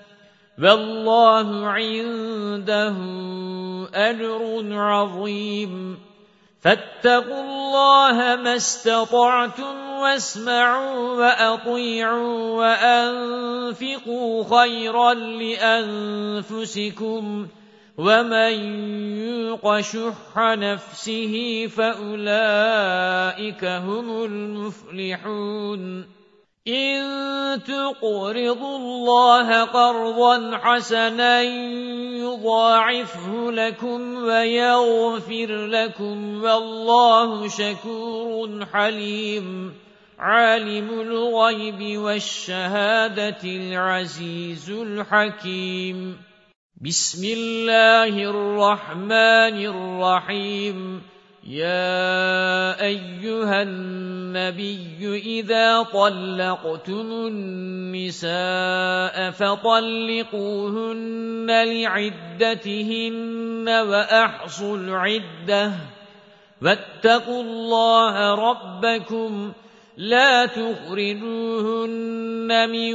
A: والله عنده أجر عظيم فاتقوا الله ما استطعتم واسمعوا وأطيعوا وأنفقوا خيرا لأنفسكم ومن يوق شح نفسه فأولئك هم المفلحون إن تقرضوا الله قرضا حسنا يضاعفه لكم ويغفر لكم والله شكور حليم عالم الغيب والشهادة العزيز الحكيم بسم الله الرحمن الرحيم يا أيها النبي إذا طلقتم النساء فطلقوهن لعدتهن وأحصوا العدة واتقوا الله ربكم لا تخرجوهن من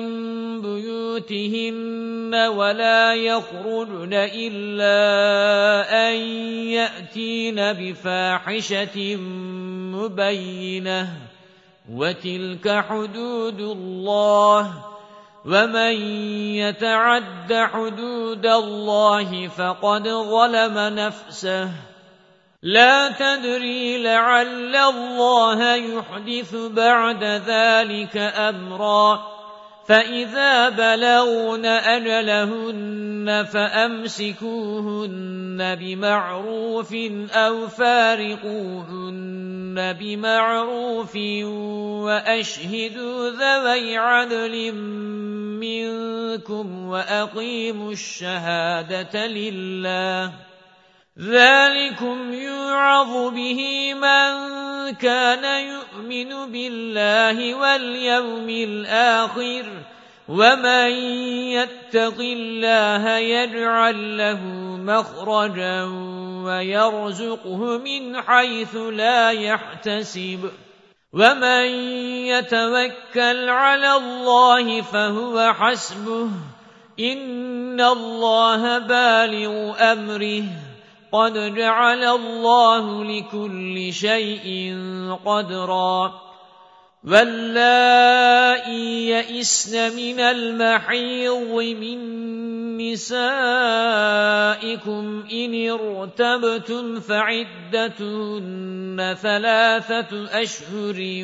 A: بيوتهن ولا يخرجن إلا أن يأتين بفاحشة مبينة وتلك حدود الله ومن يتعد حدود الله فقد ظلم نفسه لا تدري لعل الله يحدث بعد ذلك أمرا فإذا بلغن أجلهن فأمسكوهن بمعروف أو فارقوهن بمعروف وأشهدوا ذوي عدل منكم وأقيموا الشهادة لله ذلكم يوعظ به من كان يؤمن بالله واليوم الآخر ومن يتق الله يجعل له مخرجا ويرزقه من حيث لا يحتسب ومن يتوكل على الله فهو حسبه إن الله بالغ أمره قد جعل الله لكل شيء قدرا واللائي يئسن من المحيض من نسائكم إن ارتبتم فعدتهن 3 أشهر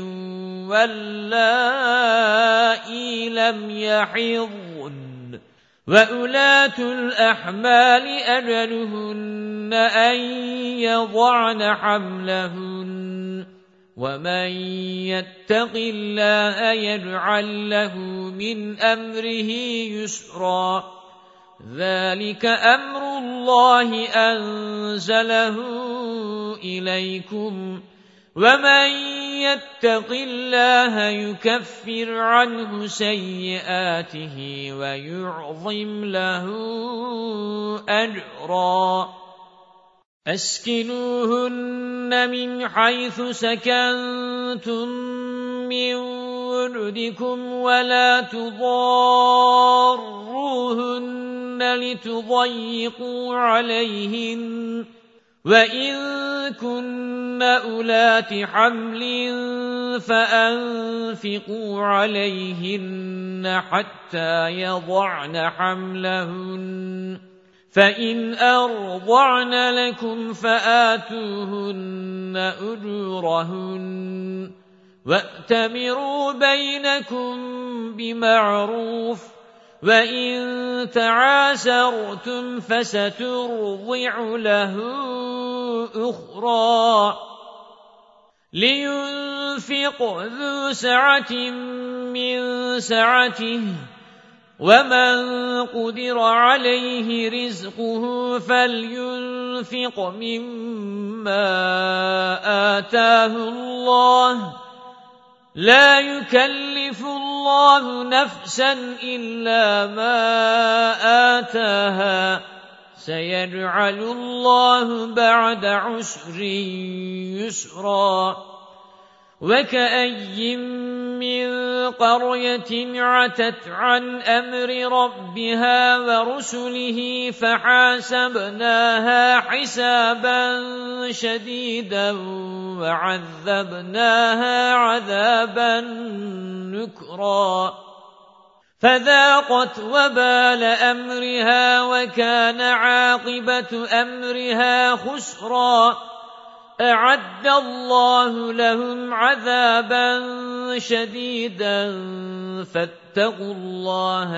A: واللائي لم يحضن وَأُولَاتُ الْأَحْمَالِ أَجَلُهُنَّ أَن يَضَعْنَ حَمْلَهُنَّ وَمَن يَتَّقِ اللَّهَ يَجْعَل لَّهُ مِنْ أَمْرِهِ يُسْرًا ذَلِكَ أَمْرُ اللَّهِ أَنزَلَهُ إِلَيْكُمْ وَمَن يَتَّقِ اللَّهَ يُكَفِّرْ عَنْهُ سَيِّئَاتِهِ وَيُعْظِمْ لَهُ أَجْرًا أَسْكِنُوهُنَّ مِنْ حَيْثُ سَكَنْتُم مِّن وُجْدِكُمْ وَلَا تُضَارُّوهُنَّ لِتُضَيِّقُوا عَلَيْهِنَّ وَإِن كُنَّ أُولَاتِ حَمْلٍ فَأَنفِقُوا عَلَيْهِنَّ حَتَّى يَضَعْنَ حَمْلَهُنَّ فَإِنْ أَرْضَعْنَ لَكُمْ فَآتُوهُنَّ أُجُورَهُنَّ وَأْتَمِرُوا بَيْنَكُمْ بِمَعْرُوفٍ وَإِن تَعَاسَرْتُمْ فَسَتُرْضِعُ لَهُ أُخْرَى لِيُنْفِقْ ذُو سَعَةٍ مِّن سَعَتِهِ وَمَن قُدِرَ عَلَيْهِ رِزْقُهُ فَلْيُنْفِقْ مِمَّا آتَاهُ اللَّهُ لا يكلف الله نفسا إلا ما آتاها سيجعل الله بعد عسر يسرا وَكَأَيٍّن مِّن قَرْيَةٍ عَتَتْ عَنْ أَمْرِ رَبِّهَا وَرُسُلِهِ فَحَاسَبْنَاهَا حِسَابًا شَدِيدًا وَعَذَّبْنَاهَا عَذَابًا نُكْرًا فَذَاقَتْ وَبَالَ أَمْرِهَا وَكَانَ عَاقِبَةُ أَمْرِهَا خُسْرًا أَعَدَّ اللَّهُ لَهُمْ عَذَابًا شَدِيدًا فَاتَّقُوا اللَّهَ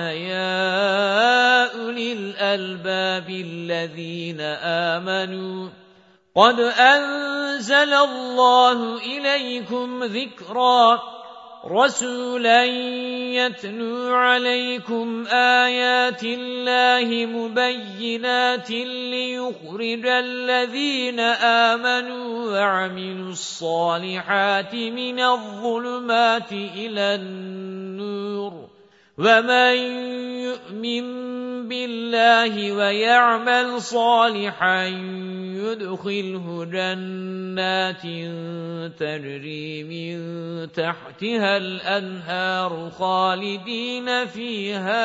A: يَا أُولِي الْأَلْبَابِ الَّذِينَ آمَنُوا قَدْ أَنزَلَ اللَّهُ إِلَيْكُمْ ذِكْرًا رَسُولًا يَتْلُو عَلَيْكُمْ آيَاتِ اللَّهِ مُبَيِّنَاتٍ لِيُخْرِجَ الَّذِينَ آمَنُوا وَعَمِلُوا الصَّالِحَاتِ مِنَ الظُّلُمَاتِ إِلَى النُّورِ وَمَن يُؤْمِن بِاللَّهِ وَيَعْمَلْ صَالِحًا يُدْخِلْهُ جَنَّاتٍ تَجْرِي مِن تَحْتِهَا الْأَنْهَارُ خَالِدِينَ فِيهَا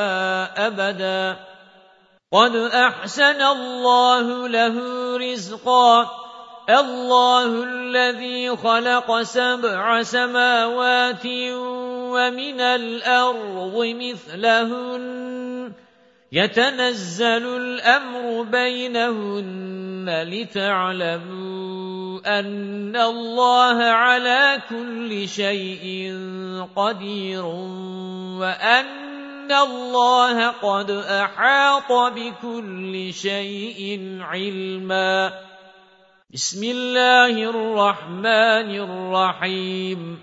A: أَبَدًا قَدْ أَحْسَنَ اللَّهُ لَهُ رِزْقًا اللَّهُ الَّذِي خَلَقَ 7 سَمَاوَاتٍ وَمِنَ الْأَرْضِ مِثْلَهُنَّ يَتَنَزَّلُ الْأَمْرُ بَيْنَهُنَّ لِتَعْلَمُوا أَنَّ اللَّهَ عَلَى كُلِّ شَيْءٍ قَدِيرٌ وَأَنَّ اللَّهَ قَدْ أَحَاطَ بِكُلِّ شَيْءٍ عِلْمًا بسم الله الرحمن الرحيم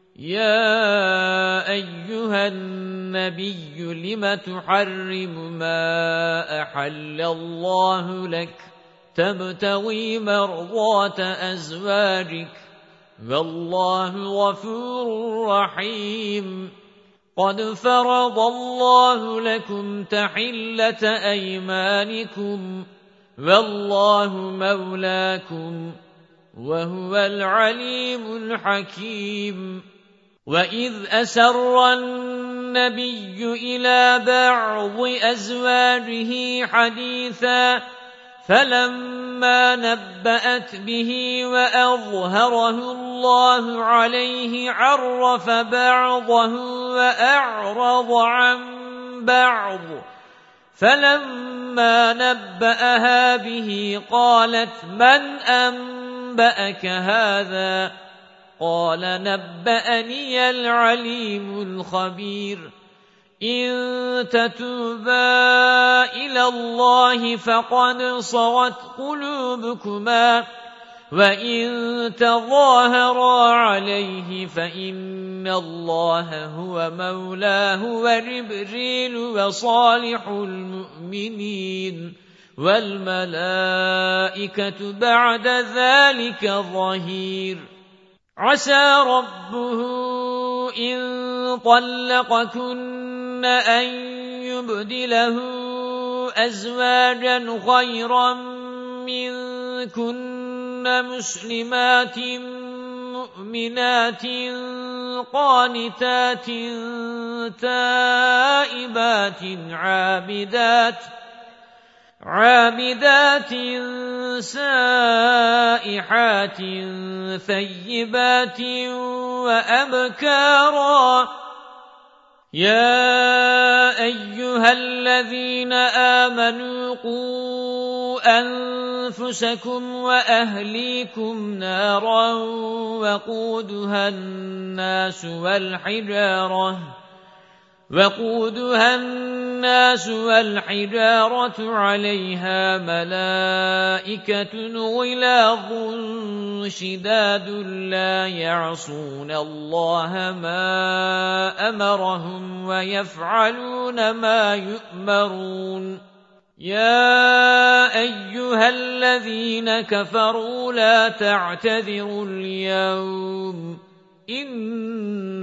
A: يا أيها النبي لم تحرم ما أحل الله لك تبتغي مرضات أزواجك والله غفور رحيم قد فرض الله لكم تحلة أيمانكم والله مولاكم وهو العليم الحكيم وَإِذْ أَسَرَّ النَّبِيُّ إِلَى بَعْضِ أَزْوَاجِهِ حَدِيثًا فَلَمَّا نَبَّأَتْ بِهِ وَأَظْهَرَهُ اللَّهُ عَلَيْهِ عَرَّفَ بَعْضَهُ وَأَعْرَضَ عَن بَعْضٍ فَلَمَّا نَبَّأَهَا بِهِ قَالَتْ مَنْ أَنبَأَكَ هَذَا قَالَ نَبَّأَنِيَ الْعَلِيمُ الْخَبِيرُ إِن تَتُوبَا إِلَى اللَّهِ فَقَدْ صَغَتْ قُلُوبُكُمَا وَإِن تَظَاهَرَا عَلَيْهِ فَإِنَّ اللَّهَ هُوَ مَوْلَاهُ وَجِبْرِيلُ وَصَالِحُ الْمُؤْمِنِينَ وَالْمَلَائِكَةُ بَعْدَ ذَلِكَ ظَهِيرٌ عسى ربه إن طلقكن أن يبدله أزواجا خيرا منكن مسلمات مؤمنات قانتات تائبات عابدات سائحات ثيبات وأبكارا يا أيها الذين آمنوا قوا أنفسكم وأهليكم نارا وقودها الناس والحجارة عليها ملائكة غلاظ شداد لا يعصون الله ما أمرهم ويفعلون ما يؤمرون يا أيها الذين كفروا لا تعتذروا اليوم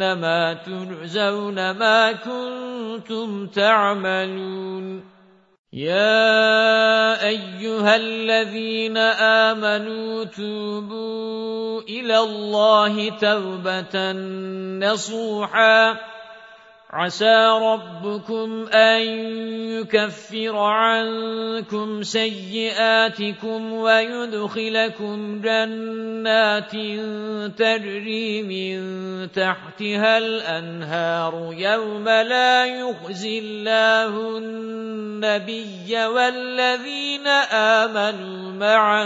A: إنما تجزون ما كنتم تعملون يَا أَيُّهَا الَّذِينَ آمَنُوا تُوبُوا إِلَى اللَّهِ تَوْبَةً نَّصُوحًا عَسَىٰ رَبُّكُمْ أَن يُكَفِّرَ عَنكُمْ سَيِّئَاتِكُمْ وَيُدْخِلَكُمْ جَنَّاتٍ تَجْرِي مِن تَحْتِهَا الْأَنْهَارُ يَوْمَ لَا يُخْزِي اللَّهُ النَّبِيَّ وَالَّذِينَ آمَنُوا مَعَهُ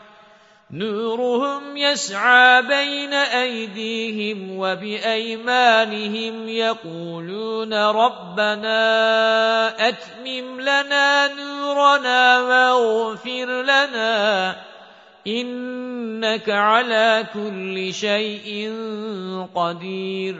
A: نورهم يسعى بين أيديهم وبأيمانهم يقولون ربنا أتمم لنا نورنا واغفر لنا إنك على كل شيء قدير.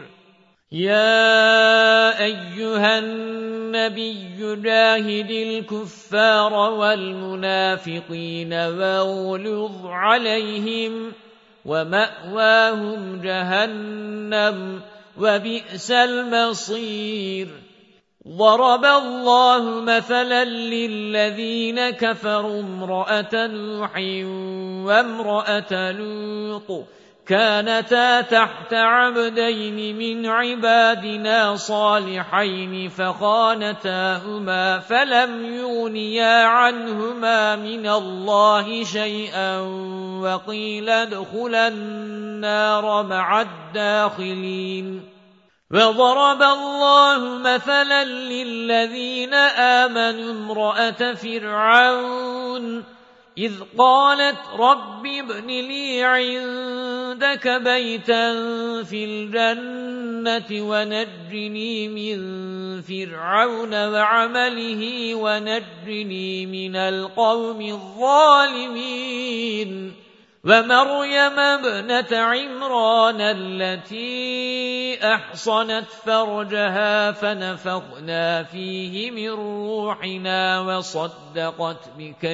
A: يا أيها النبي جاهد الكفار والمنافقين واغلظ عليهم ومأواهم جهنم وبئس المصير. ضرب الله مثلا للذين كفروا امرأة نوح وامرأة لوط كانتا تحت عبدين من عبادنا صالحين فخانتاهما فلم يغنيا عنهما من الله شيئا وقيل ادخلا النار مع الداخلين. وضرب الله مثلا للذين آمنوا امرأة فرعون إذ قالت رب ابن لي عندك بيتا في الجنة ونجني من فرعون وعمله ونجني من القوم الظالمين. ومريم ابنة عمران التي أحصنت فرجها فنفخنا فيه من روحنا وصدقت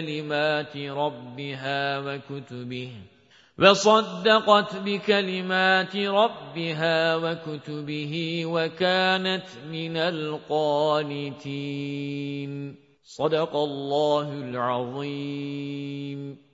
A: بكلمات ربها وكتبه وكانت من القانتين. صدق الله العظيم.